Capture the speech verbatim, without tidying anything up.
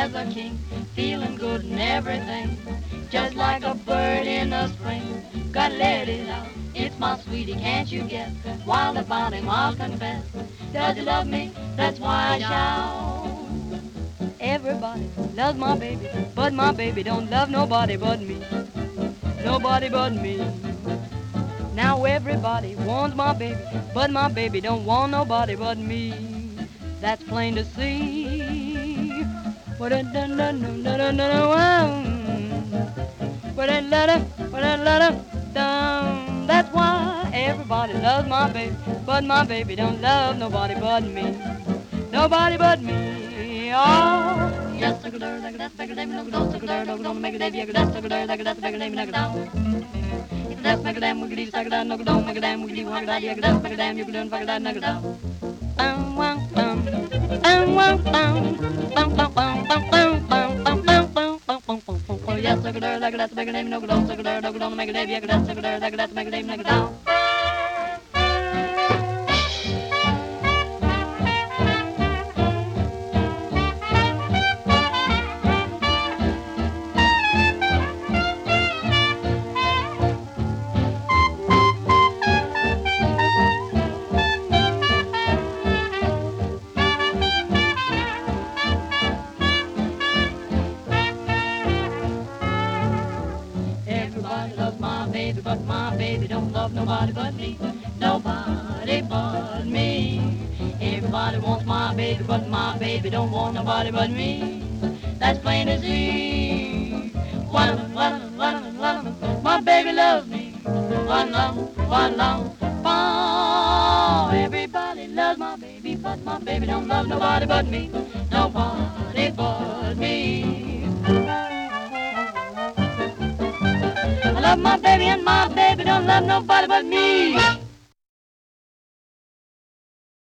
as a king, feeling good and everything, just like a bird in the spring. Gotta let it out, it's my sweetie, can't you guess? Wild about him, I'll confess. Does he love me? That's why I shout. Everybody loves my baby, but my baby don't love nobody but me. Nobody but me. Now everybody wants my baby, but my baby don't want nobody but me. That's plain to see. That's why everybody loves my baby, but my baby don't love nobody but me. Nobody but me. Oh. Yes, sugar, like that's bigger name, no, don't sugar, don't make a day, yeah, that's sugar, like that's bigger name, no, don't. That's make a damn wiggity, suck it out, no, don't make a damn wiggity, walk it out, yeah, that's make a damn, you can do, fuck it out, knock it out. Bum, bum, bum, bum, bum, bum, bum, bum, bum, bum, bum, bum, bum, bum, bum, bum. Yes, sugar, like that's bigger name, no, don't sugar, don't make a day, yeah, that's sugar, like that's make a name, knock it out. Everybody loves my baby, but my baby don't love nobody but me. Nobody but me. Everybody wants my baby, but my baby don't want nobody but me. That's plain as see. One, one, one, one, my baby loves me. One long, one long, one. Everybody loves my baby, but my baby don't love nobody but me. Nobody but me. I love my baby and my baby don't love nobody but me.